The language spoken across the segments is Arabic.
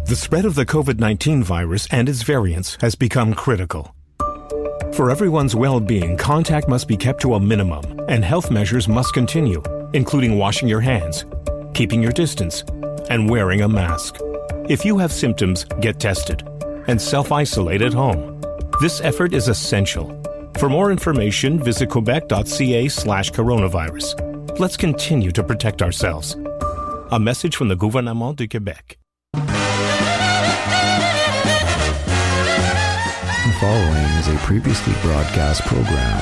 The spread of the COVID-19 virus and its variants has become critical. For everyone's well-being, contact must be kept to a minimum, and health measures must continue, including washing your hands, keeping your distance, and wearing a mask. If you have symptoms, get tested and self-isolate at home. This effort is essential. For more information, visit quebec.ca/coronavirus. Let's continue to protect ourselves. A message from the Gouvernement du Québec. The following is a previously broadcast program.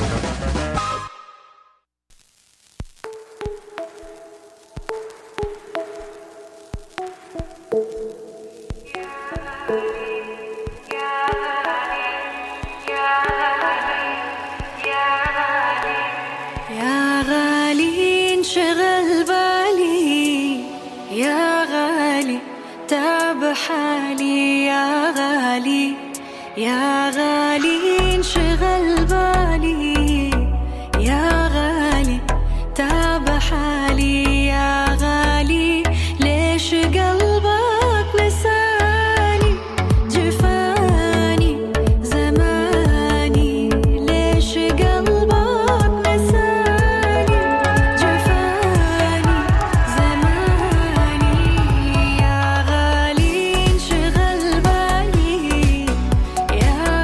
يا غالي انشغل بالي يا غالي تعب حالي يا غالي ليش قلبك نساني جفاني زماني ليش قلبك نساني جفاني زماني يا غالي انشغل بالي يا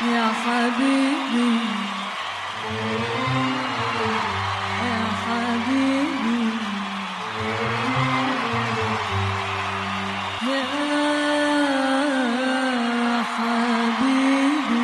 يا حبيبي يا حبيبي يا حبيبي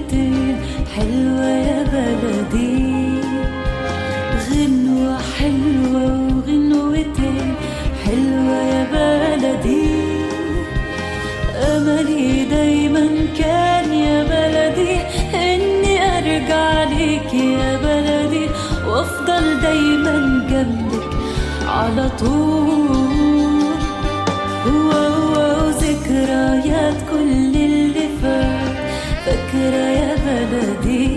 كلمتين حلوة يا بلدي، غنوة حلوة وغنوتين حلوة يا بلدي. أملي دايما كان يا بلدي إني أرجع ليك يا بلدي، وأفضل دايما جنبك على طول. وذكريات كل اللي فات فاكرة يا بلدي،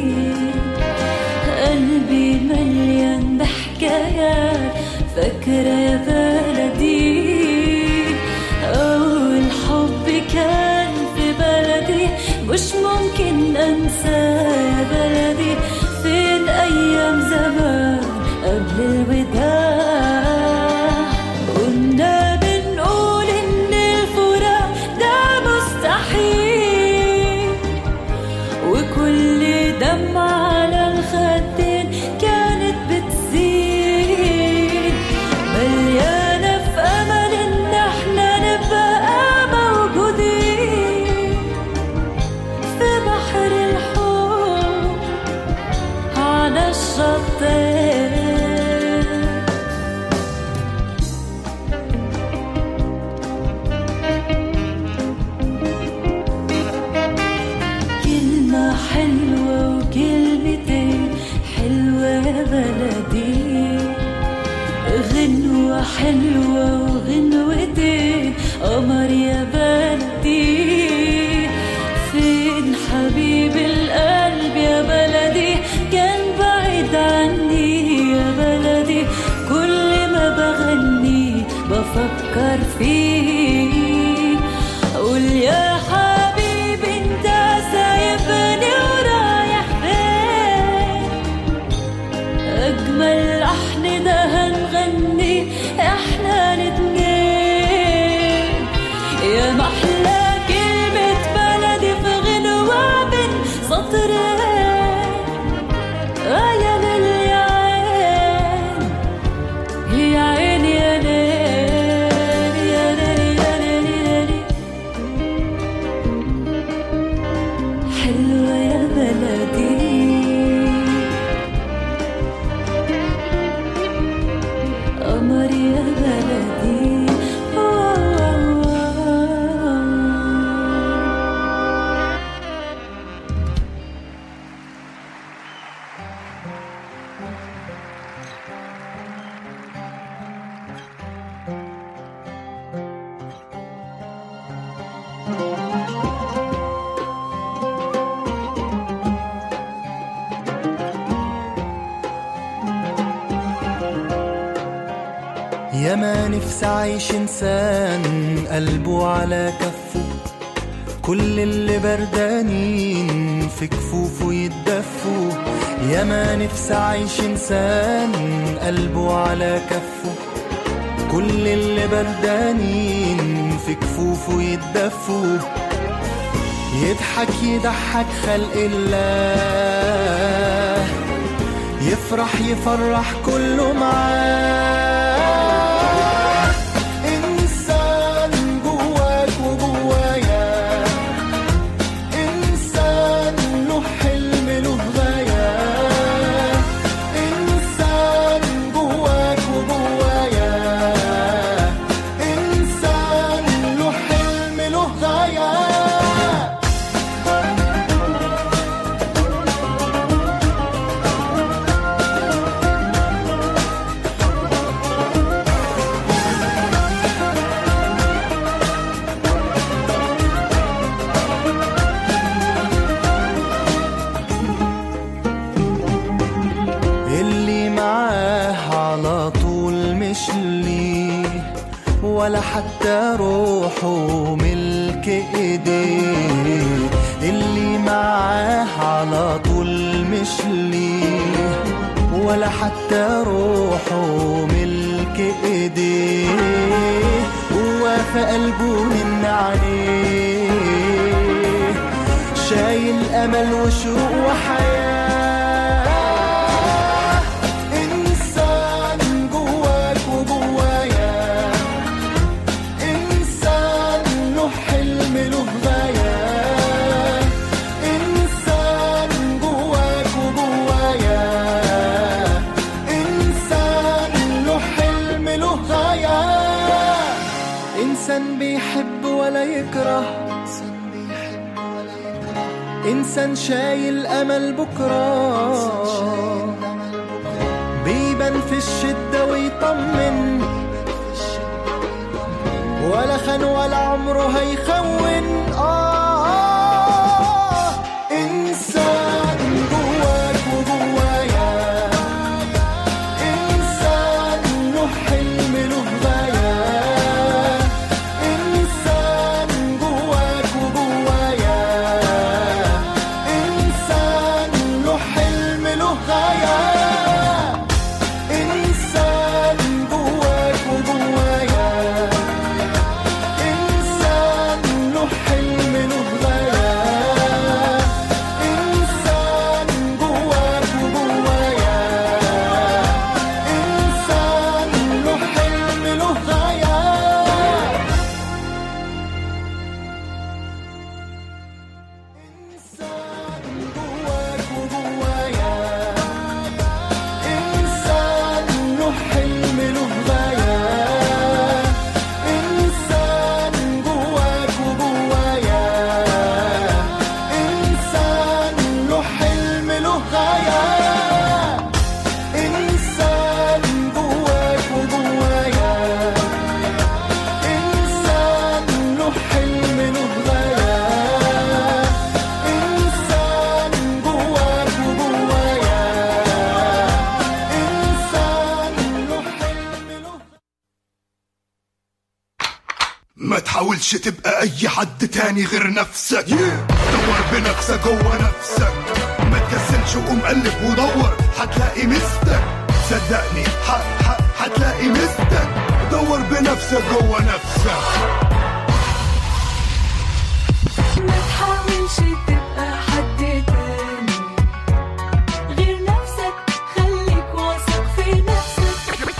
قلبي مليان بحكايات فاكرة يا بلدي. أول حب كان في بلدي مش ممكن أنساه يا بلدي، فين أيام زمان قبل الوداع كنا بنقول إن الفراق ده مستحيل، وكل دمعة على الخدين كانت بتزيد، مليانة في أمل إن احنا نبقى موجودين في بحر الحب على الشطين. كلمة حلوة وكلمتين حلوة يا بلدي، غنوة حلوة وغنوتين قمر يا بلدي. فين حبيب القلب يا بلدي، كان بعيد عني يا بلدي، كل ما بغني بفكر فيه. قول يا حبيبي انت سايبني ورايح فين، أجمل لحن ده هنغني احنا الاتنين. يا محلى كلمة بلدي في غنوة بين سطرين، يا ليل يا عين يا عين يا ليل يا ليل يا ليل يا ليل. حلوة يا بلدي، قمر يا بلدي. يا ما نفسي عايش إنسان قلبه على كفه، كل اللي بردانين في كفوفه يتدفوا. يا ما نفسي عايش إنسان قلبه على كفه، كل اللي بردانين في كفوفه يتدفوا. يضحك يضحك خلق الله، يفرح يفرح كله معاه. إنسان جواك وجوايا، إنسان له حلم له غاية. إنسان جواك وجوايا، إنسان له حلم له غاية. ولا حتى روحه ملك ايديه، اللي معاه على طول مش ليه، ولا حتى روحه ملك ايديه. هو في قلبه من عليه، شايل امل وشوق وحياه. انسان جواك وجوايا، انسان له حلم له غايه، انسان ولا يكره، إنسان شايل أمل بكرة، بيبان في الشدة ويطمن، ولا خان ولا عمره هيخون. إنسان جواك وجوايا، إنسان له حلم له غاية، إنسان جواك وجوايا، إنسان له حلم له غاية، إنسان جواك وجوايا، إنسان له حلم له غاية، إنسان جواك وجوايا، إنسان له حلم له غاية. إنسان جواك وجوايا، إنسان له حلم له غاية، إنسان جواك وجوايا، إنسان له حلم له غاية، إنسان جواك وجوايا، إنسان له حلم له غاية، إنسان جواك وجوايا، إنسان له حلم له. ما تحاولش تبقى اي حد تاني غير نفسك. دور بنفسك جوه نفسك، ما تكسلش وقوم قلب ودور، هتلاقي مستك. صدقني هتلاقي مستك. دور بنفسك جوه نفسك. ما تحاولش تبقى حد تاني غير نفسك، خليك واثق في نفسك،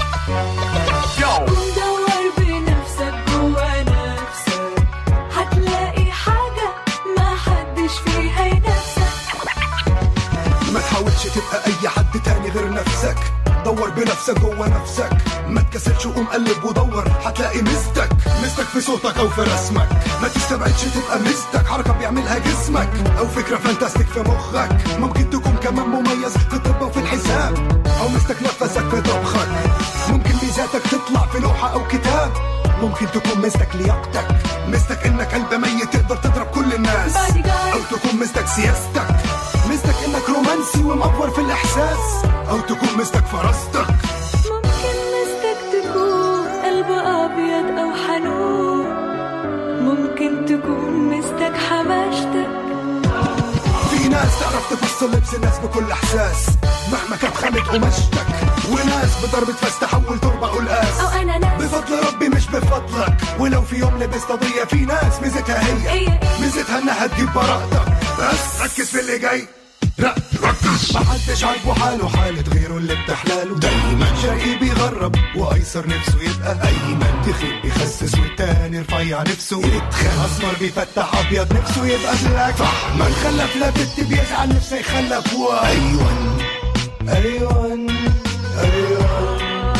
دور بنفسك جوا نفسك، هتلاقي حاجة ما حدش فيها ينافسك. ما تحاولش تبقى اي حد تاني غير نفسك. دور بنفسك جوه نفسك، ما تكسلش وقوم قلب ودور، هتلاقي مستك. مستك في صوتك او في رسمك، ما تستبعدش تبقى مستك. حركة بيعملها جسمك او فكرة فانتاستيك في مخك. ممكن تكون كمان مميز في الطب وفي الحساب، او مستك نفسك في طبخك. ممكن ميزاتك تطلع في لوحة او كتاب. ممكن تكون مستك لياقتك، مستك انك قلب ميت تقدر تضرب كل الناس. او تكون مستك سياستك، مستك انك رومانسي ومأفور في الاحساس. او تكون مستك فراستك. ممكن مستك تكون قلب أبيض أو حنون، ممكن تكون مستك حماشتك. في ناس تعرف تفصل لبس الناس بكل احساس، مهما كانت خامة قماشتك. وناس بضربة فاس تحول تربة قلقاس. أو أنا ناس بفضل ربي مش بفضلك. ولو في يوم لبست قضية، في ناس ميزتها هي ميزتها انها تجيب براءتك. بس ركز في اللي جاي، ركز. محدش عاجبه حاله حالة غيره اللي بتحلاله. دايما شقي بيغرب وايسر نفسه يبقى ايمن. تخيل بيخسس والتاني رفيع نفسه يتخن. اسمر بيفتح ابيض نفسه يبقى بلاك. من خلف لا بنت بيزعل نفسه يخلف. ايوان ايوان ايوان.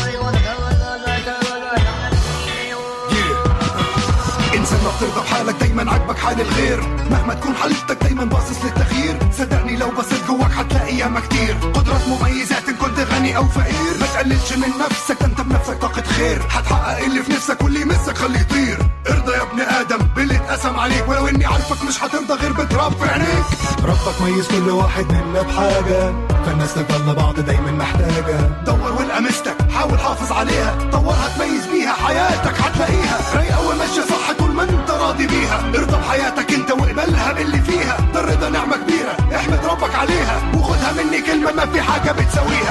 انسان ما بترضى بحالك، دايما عاجبك حال الغير. مهما تكون حالتك دايما باصص للتغيير. صدقني لو بصيت جواك هتلاقي ياما كتير. قدرات مميزات ان كنت غني او فقير. ما تقللش من نفسك، انت بنفسك طاقة خير. هتحقق اللي في نفسك واللي يمسك خليه يطير. ارضى يا ابن ادم باللي اتقسم عليك، ولو اني عارفك مش هترضى غير بتراب في عينيك. ربك ميز كل واحد منا بحاجة، فالناس تضل بعض دايما محتاجة. دور والقى مستك، حاول حافظ عليها. طورها تميز بيها حياتك، هتلاقيها رايقة وماشية صح طول ما انت راضي بيها. ارضى بحياتك انت واقبلها باللي فيها. ده الرضا نعمة كبيرة، احمد ربك عليها. وخدها مني كلمة ما في حاجة بتساويها.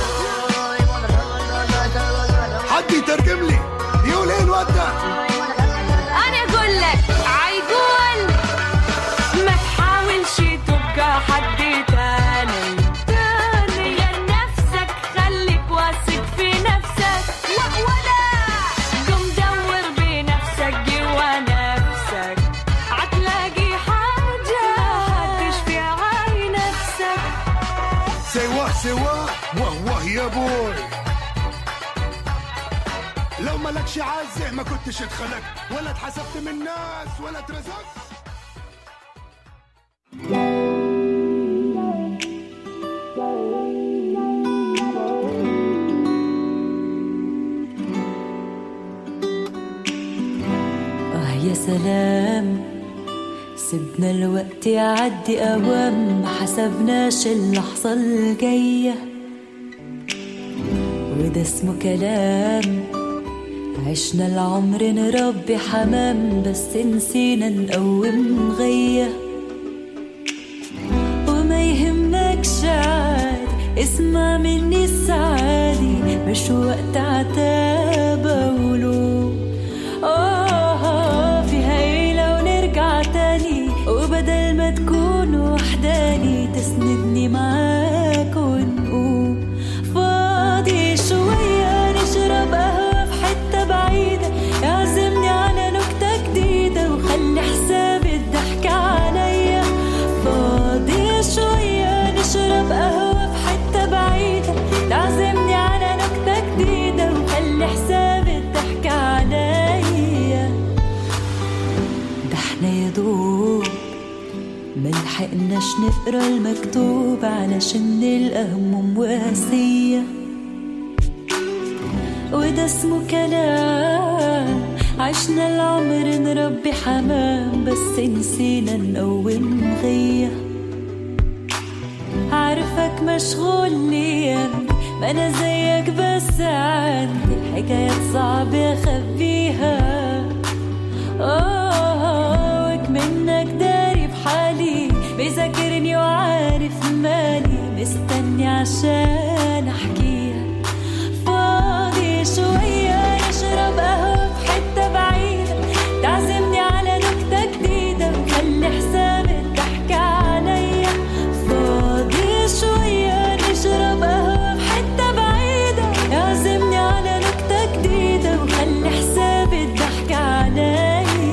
حد يترجم لي يقول ايه الواد ده؟ أنا أقول لك عيقول، ما تحاولش تبقى حد تاني غير نفسك، خليك واثق في نفسك. ولا قم دور بنفسك جوا نفسك، هتلاقي حاجة هتشفي عاي نفسك. سوا واه واه يا بوي. لو ملكش عزة ما كنتش اتخلقت، ولا اتحسبت من الناس ولا اترزقت. يا سلام سبنا الوقت يعدي أوام، ما حسبناش اللحظة الجاية، وده اسمه كلام. عشنا العمر نربي حمام، بس نسينا نقوم غية. وما يهمكش عادي، اسمع مني السعادي، مش وقت عتاب ولوم. فيها ايه لو نرجع تاني، وبدل ما تكون وحداني تسندني معاك ونقوم. فاضي شوية نشرب قهوة في حتة بعيدة، يعزمني على نكتة جديدة وخلي حساب الضحك عليا. فاضي شوية نشرب قهوة في حتة بعيدة، تعزمني على نكتة جديدة وخلي حساب الضحك عليا. ده احنا يدوب ملحقناش نقرا المكتوب علشان نلقى هموم واسية، وده اسمه كلام. عشنا العمر نربي حمام، بس نسينا نقوم غية. عارفك مشغول ليا، ما انا زيك بس عندي حكايات صعبة اخبيها. وكمنك داري بحالي، بيذاكرني وعارف مالي، مستني عشان احكيها. فاضي شوية نشرب قهوة في حتة بعيدة، تعزمني على نكتة جديدة وخلي حساب الضحك عليا. فاضي شوية نشرب قهوة في حتة بعيدة، تعزمني على نكتة جديدة وخلي حساب الضحك عليا.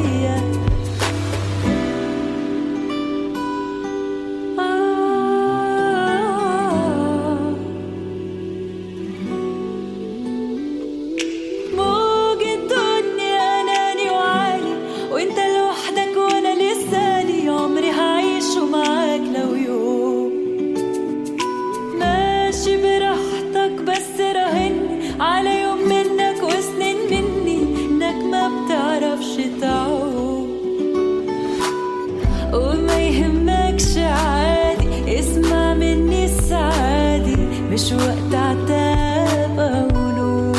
مش وقت عتاب أولو.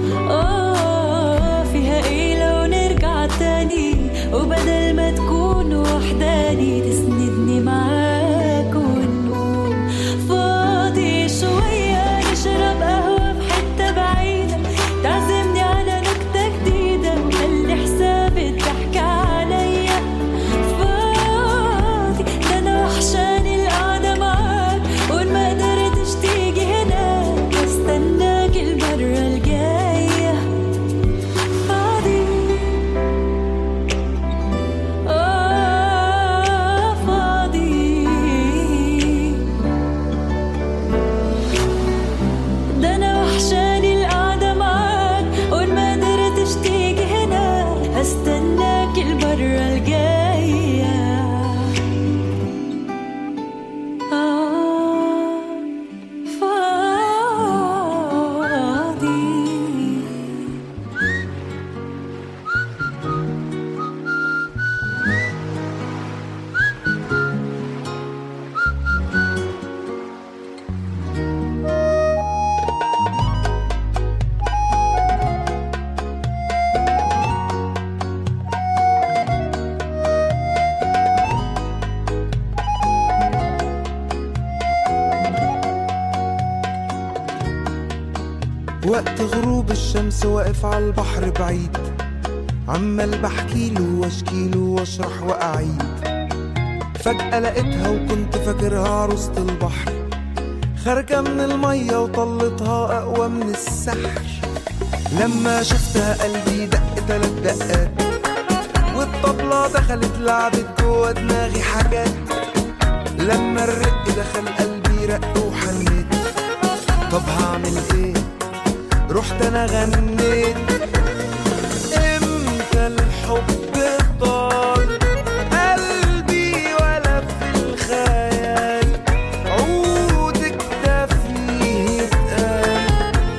فيها ايه لو نرجع تاني، وبدل ما تكون وحداني تسندني معاك ونقوم. فاضي شوية نشرب قهوة في حتة بعيدة، تعزمني على نكتة جديدة وخلي حساب الضحك عليا. فاضي ده انا وحشاني القعدة معاك، وإن ما قدرتش تيجي هنا استناك المرة الجاية. فاضي فاضي ده انا وحشاني القعدة معاك، وإن ما قدرتش تيجي هنا استناك المرة الجاية. وقت غروب الشمس واقف على البحر بعيد، عمال بحكيله واشكيله واشرح واعيد. فجأة لقيتها وكنت فاكرها عروسة البحر، خارجة من المية وطلتها أقوى من السحر. لما شفتها قلبي دق 3 دقات، والطبلة دخلت لعبت جوا دماغي حاجات. لما الرق دخل قلبي رق وحنيت، طب هعمل ايه؟ رحت انا غنيت الحب طال قلبي ولا في الخيال عودك ده فيه اتقال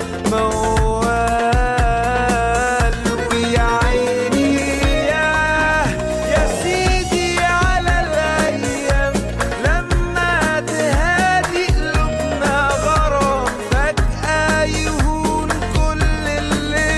موال ويا عيني يا سيدي على الأيام لما تهادي قلوبنا غرام فجأة يهون كل اللي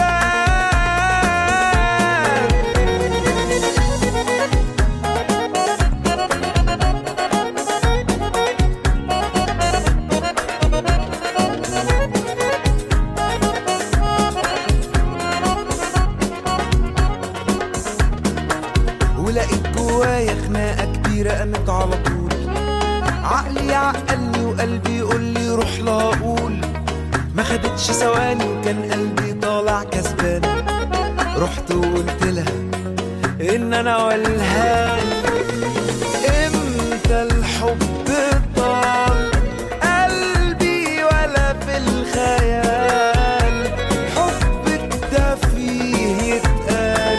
ولقيت جوايا خناقة كبيرة قامت على طول عقلي عقلني وقلبي يقولي روح لا أقول ما خدتش ثواني وكان قلبي طالع كسبان رحت وقلت لها إن أنا والهان إمتى الحب طال قلبي ولا في الخيال حبك ده فيه يتقال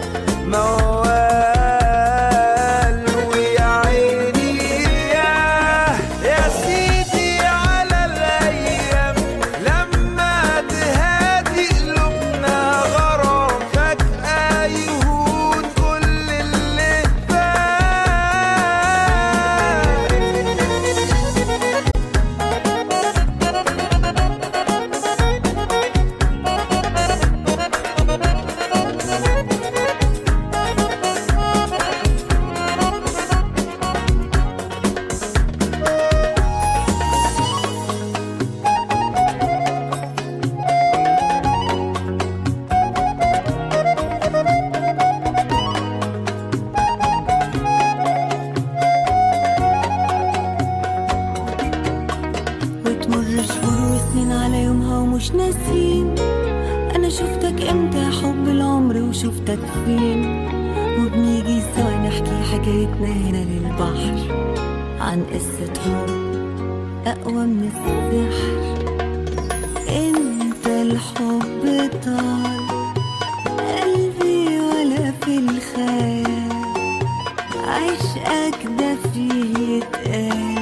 موال ويا عيني يا سيدي على الأيام لما تهادي قلوبنا غرام فجأة يهون كل اللي وتمر شهور وسنين على يومها ومش ناسين انا شفتك امتى يا حب العمر وشفتك فين وبنيجي سوا نحكي حكايتنا هنا للبحر عن قصة حب اقوى من السحر انت الحب طال قلبي ولا في الخيال عشقك ده فيه يتقال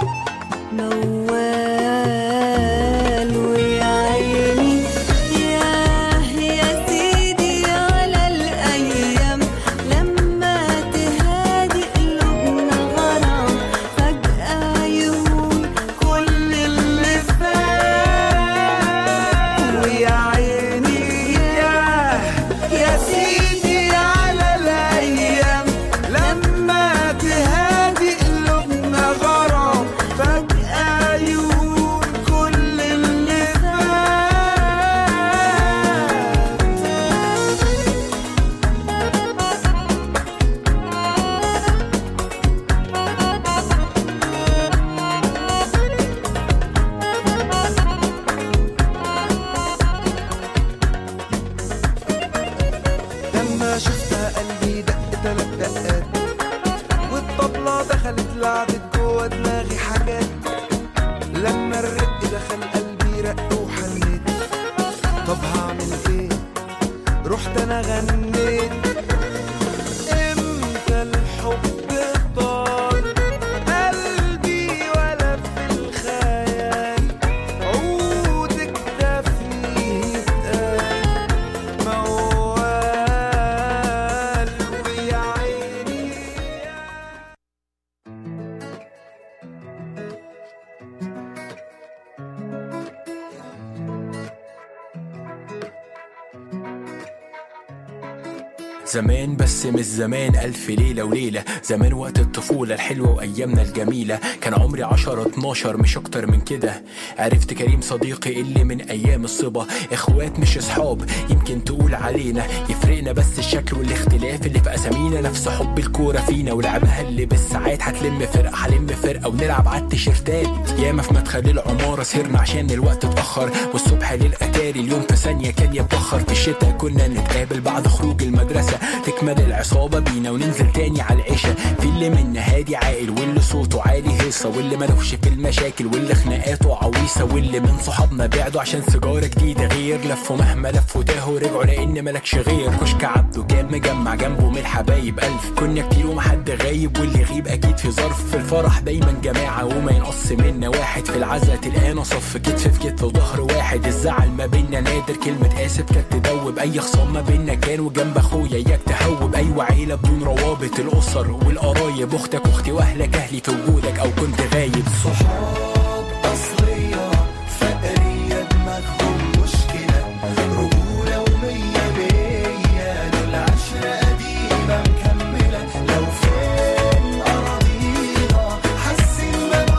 موال ويا عيني يا سيدي على الأيام لما تهادي قلوبنا غرام فجأة يهون كل اللي فات ويا عيني يا سيدي على الأيام لما تهادي قلوبنا غرام فجأة يهون كل اللي لما شفتها قلبي دق 3 دقات والطبلة دخلت لعبت جوا دماغي حاجات لما الرق دخل قلبي رق وحنيت طب هعمل ايه رحت انا غنيت امتى الحب طال قلبي ولا في الخيال عودك ده فيه يتقال موال ويا عيني زمان بس مش زمان 1000 ليلة وليلة زمان وقت الطفولة الحلوة وأيامنا الجميلة كان عمري 10-12 مش أكتر من كده عرفت كريم صديقي اللي من أيام الصبا إخوات مش أصحاب يمكن تقول علينا يفرقنا بس الشكل والاختلاف اللي في أسامينا نفس حب الكورة فينا ولعبها اللي بالساعات هتلم فرقة ونلعب على التيشيرتات ياما في مدخل العمارة سهرنا عشان الوقت اتأخر والصبح للأتاري اليوم في ثانية كان يتبخر في الشتاء كنا نتقابل بعد خروج المدرسة تكمل العصابة بينا وننزل تاني على العشاء. في اللي منا هادي عاقل واللي صوته عالي هيصة، واللي ملوش في المشاكل واللي خناقاته عويصة، واللي من صحابنا بعدوا عشان سيجارة جديدة غير، لفوا مهما لفوا تاهوا رجعوا لان ملكش غير. كشك عبده كان مجمع جنبه من الحبايب 1000، كنا كتير ومحد غايب واللي يغيب اكيد في ظرف. في الفرح دايما جماعة وما ينقص منا واحد، في العزا تلقانا صف كتف في كتف وظهر واحد. الزعل ما بينا نادر، كلمة اسف كانت تدوب اي خصام ما بينا كان، وجنب اخويا اياك تهوب. ايوه عيلة بدون روابط، الاسر والقرايب، اختك واختي واهلك اهلي في وجودك او كنت غايب. صحاب اصلية فقرية دماغهم مشكلة، رجولة ومية مية، دول عشرة قديمة مكملة. لو فين أراضينا حاسين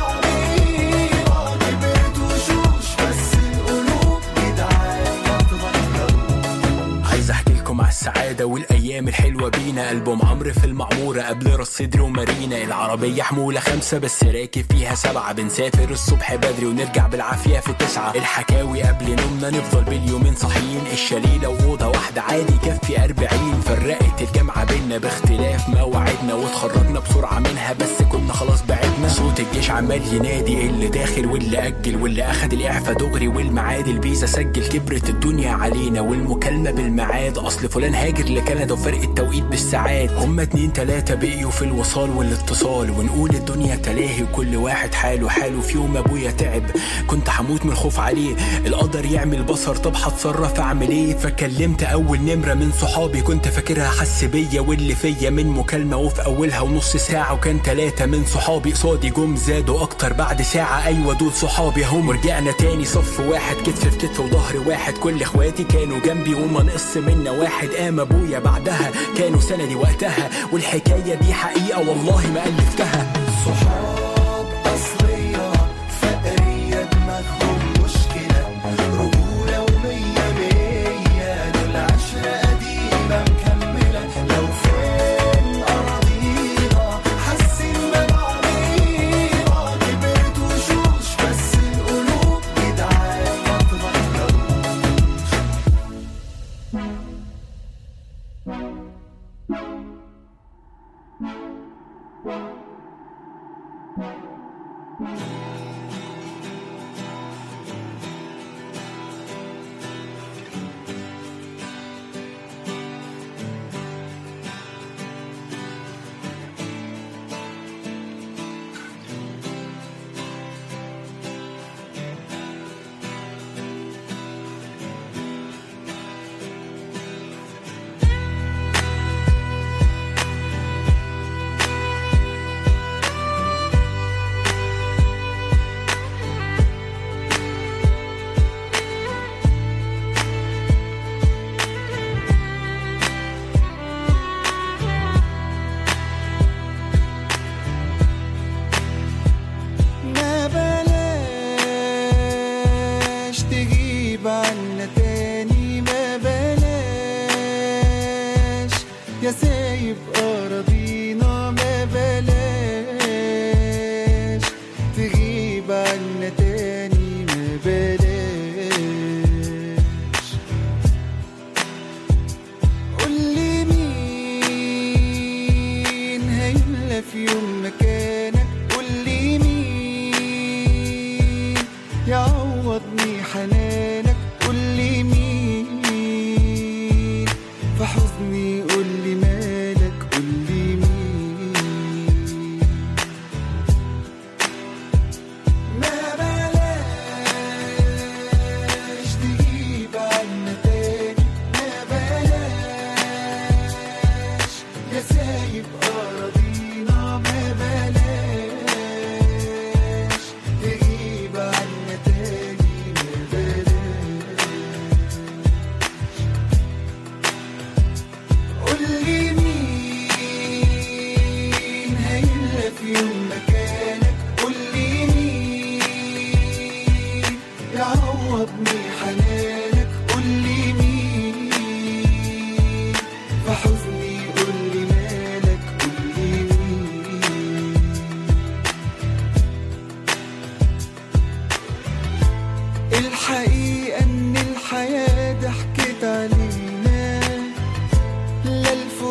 ببعضينا، كبرت وشوش بس القلوب جدعان ما تغيروا. عايز احكي لكم على السعادة والايام الحلوة بينا. ألبوم عمرو في المعمورة قبل راس صدر ومارينا، العربية حمولة 5 بس راكب فيها 7، بنسافر الصبح بدري ونرجع بالعافية في 9. الحكاوي قبل نومنا نفضل باليومين صاحيين، الشاليه وأوضة واحدة عادي يكفي 40. فرقت الجامعة بينا باختلاف مواعيدنا، واتخرجنا بسرعة منها بس كنا خلاص بعدنا. صوت الجيش عمال ينادي اللي داخل واللي أجل، واللي أخد الإعفاء دغري والمعاد الفيزا سجل. كبرت الدنيا علينا والمكالمة بالمعاد، أصل فلان هاجر لكندا وفرق التوقيت بالساعات. هما 2 3 بقيوا في الوصال والاتصال، ونقول الدنيا تلاهي وكل واحد حاله حاله. في يوم ابويا تعب كنت هموت من الخوف عليه، القدر يعمل بصر طب هتصرف اعمل ايه. فكلمت اول نمرة من صحابي كنت فاكرها حس بيا واللي فيا، من مكالمة وفي اولها ونص ساعة، وكان 3 من صحابي قصادي جم زادوا اكتر بعد ساعة. ايوه دول صحابي هم. رجعنا تاني صف واحد كتف في كتف وظهر واحد، كل اخواتي كانوا جنبي وما نقص منا واحد. قام ابويا بعدها كانوا سندي وقتها، والحكاية دي حقيقة والله ما ألفتها. صحاب أصلية فقرية دماغهم مشكلة، رجولة ومية مية، دول عشرة قديمة مكملة. لو فين أراضينا حاسين ببعضينا، كبرت وشوش بس القلوب جدعان ما تغيروش. يا سايب أراضينا ما بلاش تغيب عنا تاني ما بلاش. قولي مين هيملى في يوم مكانك، قولي مين يعوضني حنانك، قولي مين في حزني، قولي مالك، قولي مين. ما بلاش تجيب عنا تاني، ما بلاش يا سايب أراضينا، ما بلاش تجيب عنا تاني، ما بلاش. قولي مين هيملى في يوم مكانك، قولي مين يعوضني حنانك، قولي مين في حزني، قولي مالك، قولي مين. الحقيقة ان الحياة ضحكت علينا، لا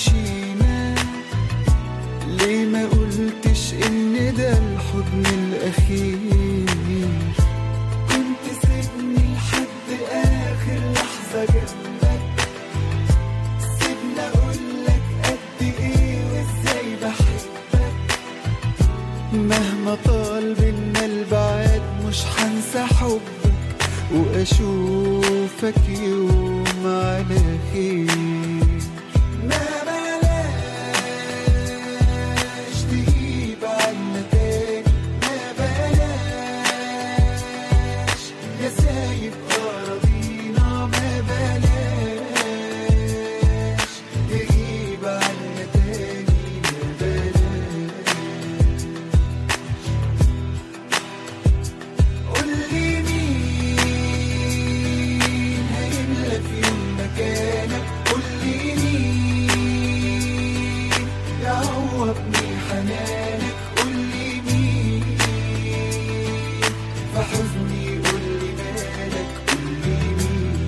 مشينا، ليه ما قلتش إن ده الحضن الأخير؟ كنت سيبني لحد آخر لحظة جنبك، سيبني أقولك قد إيه وإزاي بحبك. مهما طال بينا البعاد مش هنسى حبك، وأشوفك يوم على خير. ما بلاش تغيب عنا تاني، ما بلاش يا سايب أراضينا، ما بلاش تغيب عنا تاني، ما بلاش. قولي مين هيملى في يوم مكانك، قولي مين يعوضني حنانك، قولي مين في حزني، قولي مالك، قولي مين.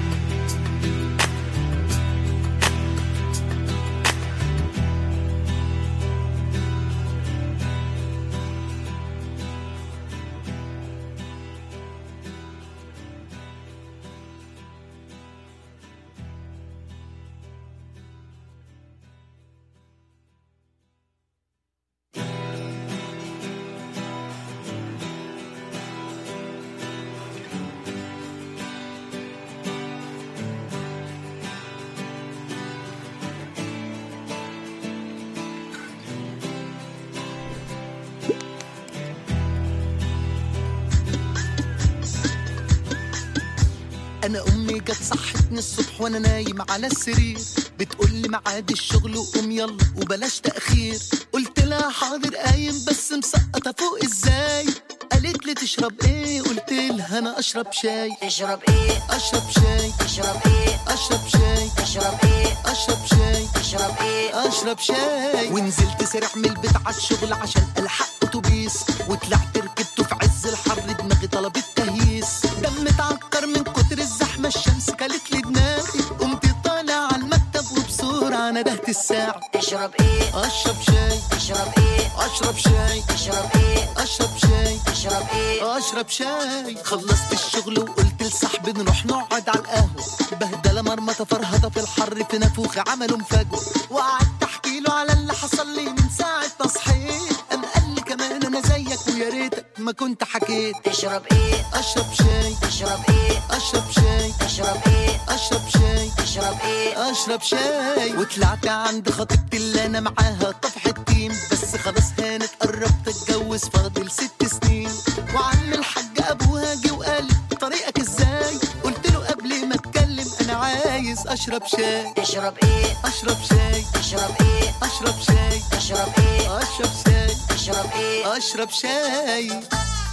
أنا أمي جت صحتني الصبح وأنا نايم على السرير، بتقولي معاد الشغل وقوم يلا وبلاش تأخير. قلت لها حاضر قايم بس مسقطة فوق إزاي؟ قالت لي تشرب إيه؟ قلت لها أنا أشرب شاي. تشرب إيه؟ أشرب شاي. تشرب إيه؟ أشرب شاي. تشرب إيه؟ أشرب شاي. تشرب إيه؟ أشرب شاي. ونزلت سرح من البيت عالشغل عشان ألحق أتوبيس، وطلعت ركبته في عز الحر، دماغي طلبت تهيس. دم اتعكر من كتر الزحمة، الشمس كلت لي دماغي، قمت طالع على المكتب وبسرعة ندهت الساعة. تشرب إيه؟ أشرب شاي. تشرب إيه؟ أشرب شاي. تشرب إيه؟ أشرب شاي. تشرب إيه؟ أشرب شاي. خلصت الشغل وقلت لصاحبي نروح نقعد على القهوة، بهدلة مرمطة فرهضة في الحر في نافوخي عملوا مفاجأة. وقعدت أحكي له على اللي حصل لي من ساعة ما صحيت، قام قال لي كمان أنا زيك ويا ريتك ما كنت حكيت. تشرب إيه؟ أشرب شاي. تشرب إيه؟ أشرب شاي. تشرب إيه؟ أشرب شاي. تشرب إيه؟ أشرب شاي. وطلعت عند خطيبتي اللي أنا معاها طفح التيم، بس خلاص هانت قربت أتجوز فاضل 6 سنين. وعم الحاج أبوها جه وقال طريقك إزاي؟ قلت له قبل ما أتكلم أنا عايز أشرب شاي. تشرب إيه؟ أشرب شاي. تشرب إيه؟ أشرب شاي. تشرب إيه؟ أشرب شاي. تشرب إيه؟ أشرب شاي.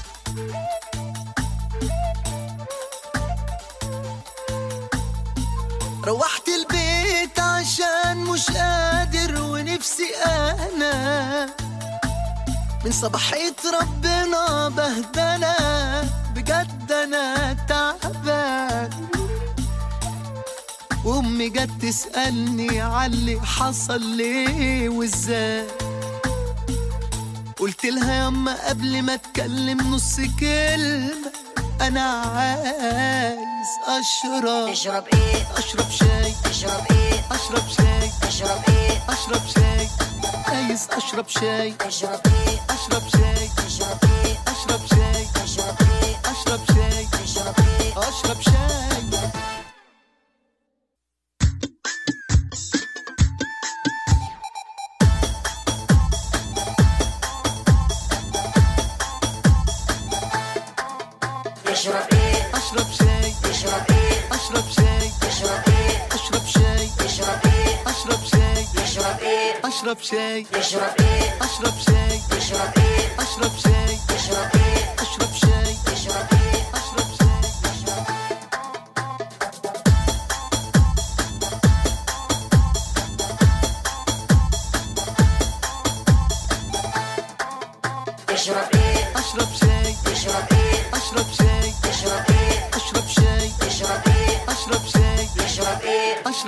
روحت البيت عشان مش قادر ونفسي أنا من صباحية ربنا بهدلة، بجد أنا تعبان. وأمي جت تسألني عاللي حصل ليه وإزاي، قلت لها ياما قبل ما اتكلم نص كلمة أنا عايز أشرب. تشرب إيه؟ أشرب شاي. تشرب إيه؟ أشرب شاي. تشرب إيه؟ أشرب شاي. عايز أشرب شاي. تشرب إيه؟ أشرب شاي. تشرب إيه؟ أشرب شاي. تشرب إيه؟ أشرب شاي. تشرب إيه؟ أشرب شاي. تشرب إيه؟ أشرب شاي. تشرب إيه؟ أشرب شاي. تشرب إيه؟ أشرب شاي. تشرب إيه؟ أشرب شاي. تشرب إيه؟ أشرب شاي. تشرب إيه؟ أشرب شاي. تشرب إيه؟ أشرب شاي. تشرب إيه؟ أشرب شاي. تشرب إيه؟ أشرب شاي. تشرب إيه؟ أشرب شاي. تشرب إيه؟ أشرب شاي. تشرب إيه؟ أشرب شاي. تشرب إيه؟ أشرب شاي. تشرب إيه؟ أشرب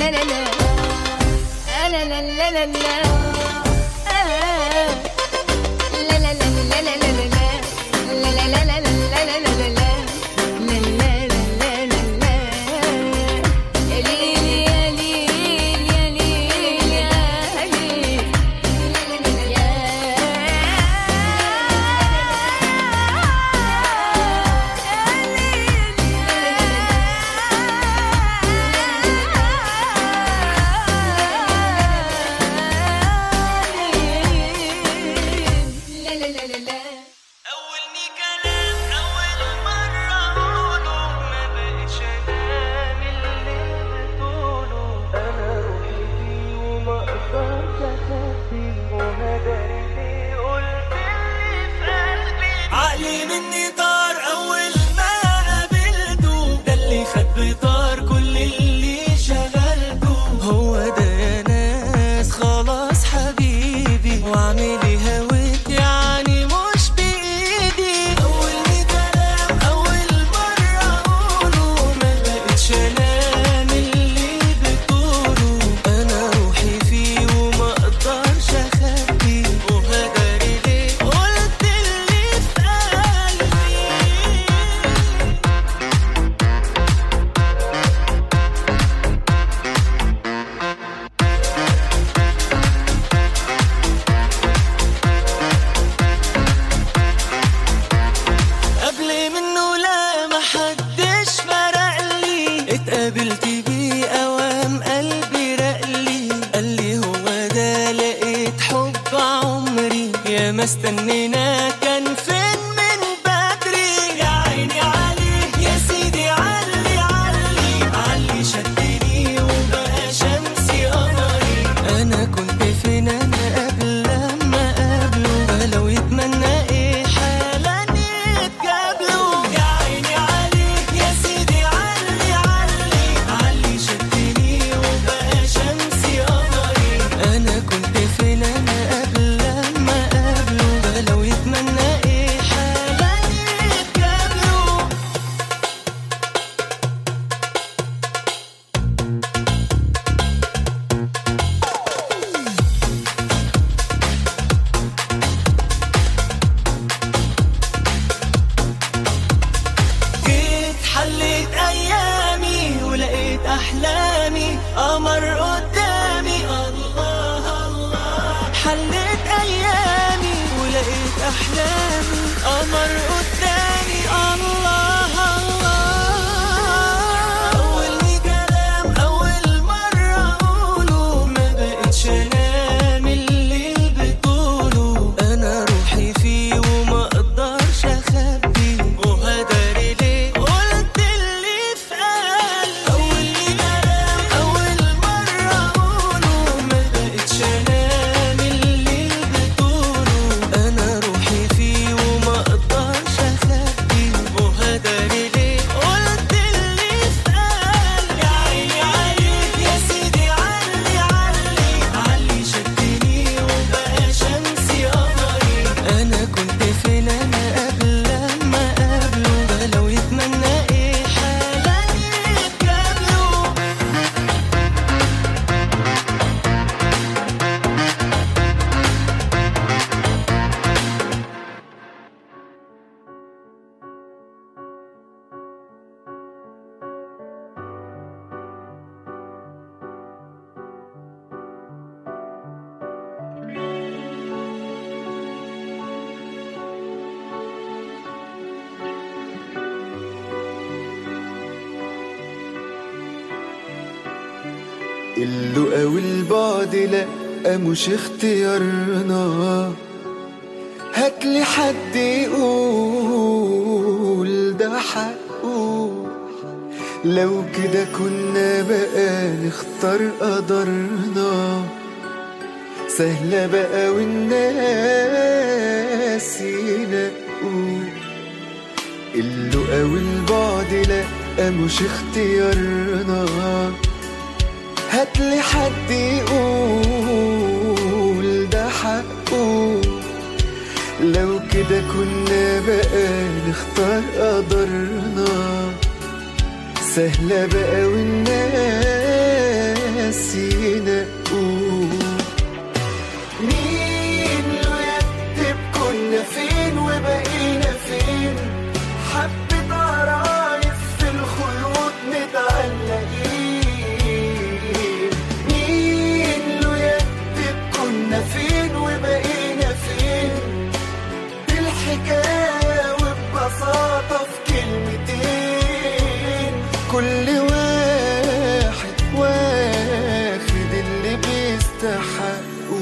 أنا كنت فين أنا قبل لما قابله، أحلامي قمر قدامي الله الله. أول كلام أول مرة أقوله ما بقتش أنام الليل بطوله. أنا روحي فيه وما أقدرش أخبي وهداري ليه قلت اللي في قلبي. أول كلام أول مرة أقوله ما بقتش أنام الليل بطوله. أنا روحي فيه وما أقدرش أخبي وهداري ليه قلت اللي في قلبي. يا عيني عليك يا سيدي علي علي علي شدني وبقى شمسي قمري. أنا كنت فين أنا قبل لما قابله ده لو يتمنى إيه حالا يتقابلوا. اللقا والبعد لأ مش اختيارنا. هاتلي حد يقول ده حقه. لو كده كنا بقى نختار قدرنا. سهلة بقى والناس ينقوا. اللقا والبعد لأ مش اختيارنا. هاتلي حد يقول ده حقه. لو كده كنا بقى نختار قدرنا. سهلة بقى والناس ينقوا. مين لو يكتب كنا فين وبقينا فين. حبة عرايف في الخيوط متعلقين. مين لو يكتب كنا فين وبقينا فين. بالحكاية وببساطة في كلمتين. كل واحد واخد اللي بيستحقه.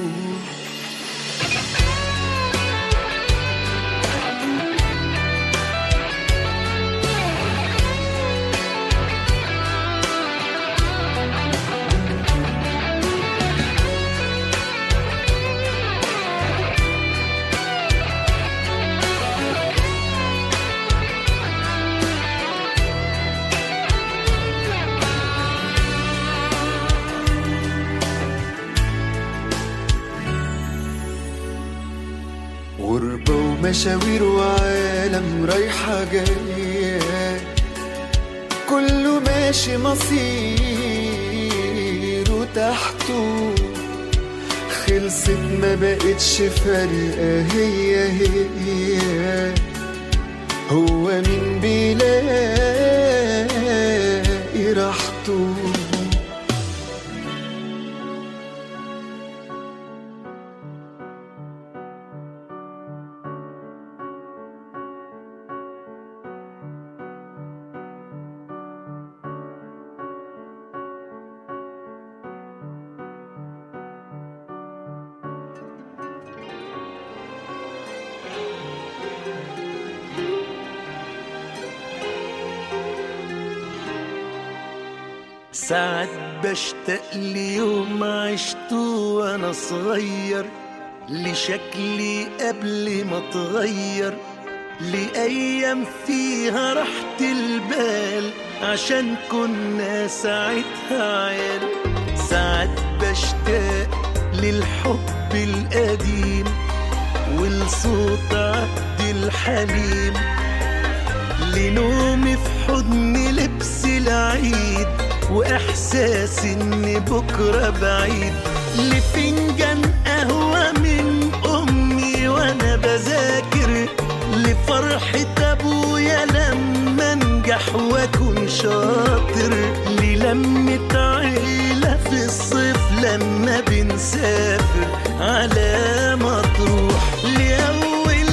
غربة ومشاوير وعالم رايحة جاية. كله ماشي مصيره تحته. خلصت ما بقتش فارقة هي هي. هو مين بيلاقي راحته. ساعات بشتاق ليوم عشته وانا صغير. لشكلي قبل ما اتغير. لأيام فيها راحة البال عشان كنا ساعتها عيال. ساعات بشتاق للحب القديم ولصوت عبد الحليم. لنومي في حضن لبس العيد وإحساس إن بكرة بعيد. لفنجان قهوة من أمي وأنا بذاكر. لفرحة أبويا لما أنجح وأكون شاطر. للمة عيلة في الصيف لما بنسافر على مطروح. لأول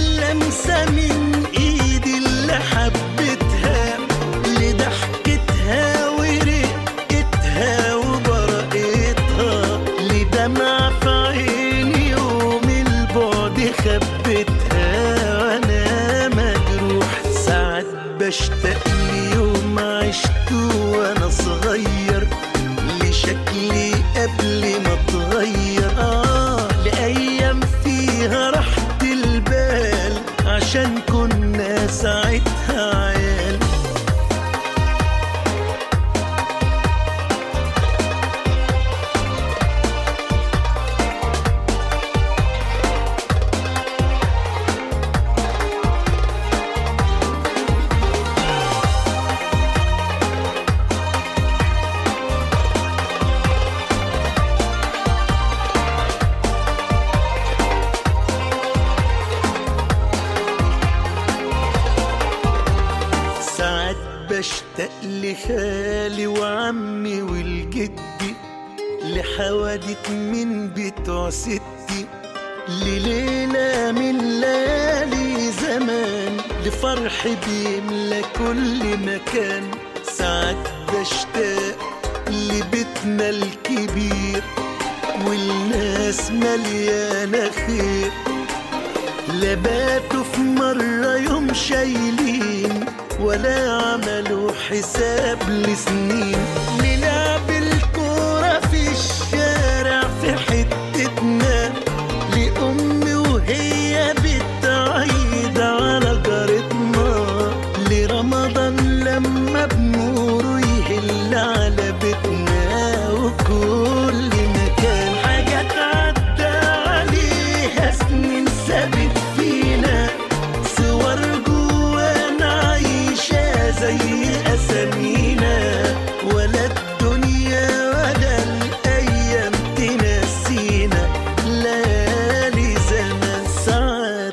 عمي والجدي، لحوادث من بتوع ستي، لليلة من ليالي زمان، لفرح بيملى كل مكان. ساعات بشتاق لبيتنا الكبير والناس مليانة خير، لباتوا في مرة يوم شايلين ولا عملوا حساب لسنين. نلعب الكورة في الشارع في حتتنا، لأمي وهي بتعيد على جارتنا، لرمضان لما بنوره يهل على بيتنا وكل مكان. حاجات عدى عليها سنين ثابت فينا، صور جوانا عايشة زي أسامينا، ولا الدنيا ولا الأيام تنسينا، ليالي زمان ساعات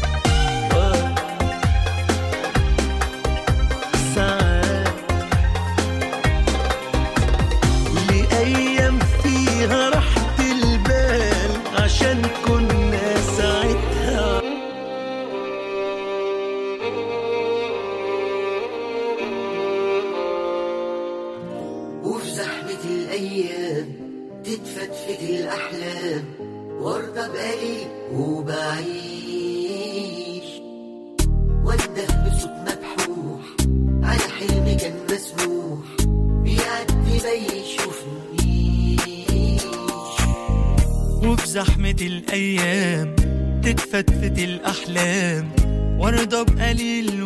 ساعات، لأيام فيها راحة البال عشان كنا ساعتها. وفي زحمة الأيام تتفتفت الأحلام، وارضى بقليل وبعيش، وانده بصوت مبحوح على حلم كان مسموح، بيعدي ما يشوفنيش. وفي زحمة الأيام تتفتفت الأحلام، وارضى بقليل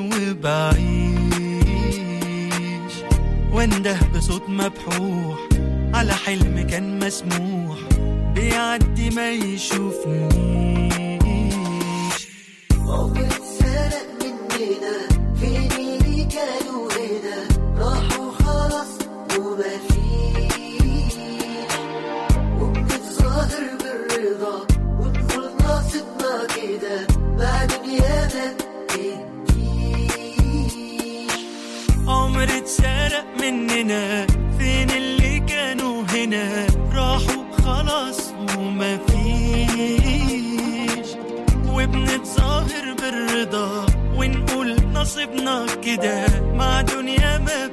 وبعيش، وانده بصوت مبحوح على حلم كان مسموح، بيعدي ما يشوفنيش. عمر اتسرق مننا، فين اللي كانوا هنا، راحوا خلاص وما فيش، وبنتظاهر بالرضا ونقول ناصبنا كده، مع دنيانا تديش. عمر اتسرق مننا، فين اللي كانوا هنا، راحوا خلاص وما فيش، وبنتظاهر بالرضا ونقول نصيبنا كده، مع دنيا ما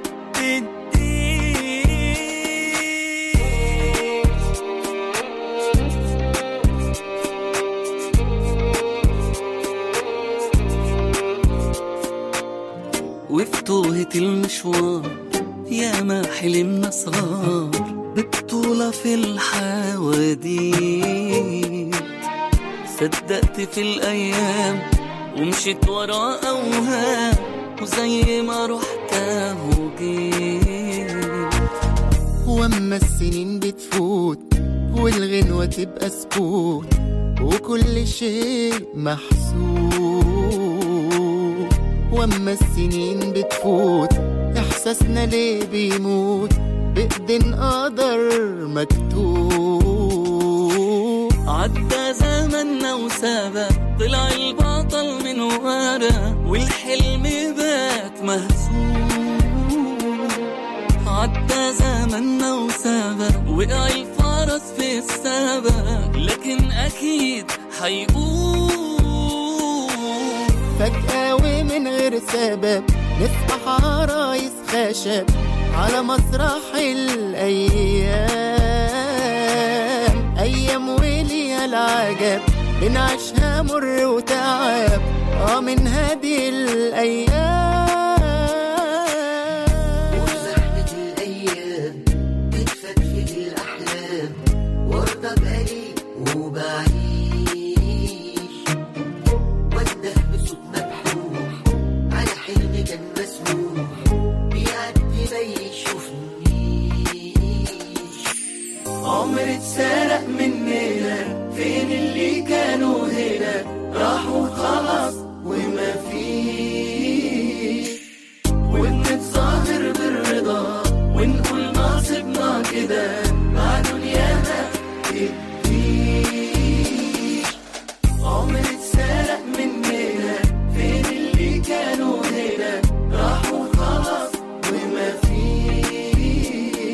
وفي توهة المشوار يا ما حلمنا صغار، ببطولة في الحواديت، صدقت في الأيام ومشيت ورا أوهام، وزي ما رحت وجيت. واما السنين بتفوت والغنوة تبقى سكوت، وكل شيء محسوب. واما السنين بتفوت احساسنا ليه بيموت، بإيدين قدر مكتوب. عدى زمننا وسابق، طلع البطل من ورا، والحلم بات مهزوم. عدى زمننا وسابق، وقع الفرس في السابق، لكن أكيد حيقوم. فجأة ومن غير سبب نصبح عرايس خشب على مسرح الأيام. أيام وليها العجب بنعيشها مر وتعب، من هذه الأيام. وزحمة الأيام تتفتفت الأحلام، وارضى بقليل وبعيش، وانده بصوت مبحوح على حلم كان مسموح، بيعدي ما يشوفنيش. عمر اتسرق مننا، فين اللي كانوا هنا، راحوا خلاص وما فيش، وبنتظاهر بالرضا ونقول ناصبنا كده، مع دنيانا تديش. عمر اتسرق مننا، فين اللي كانوا هنا، راحوا خلاص وما فيش،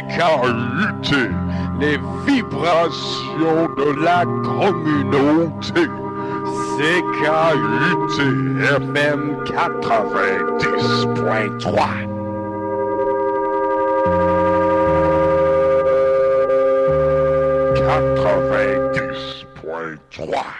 CKUT, les vibrations de la communauté. CKUT FM 90.3. .3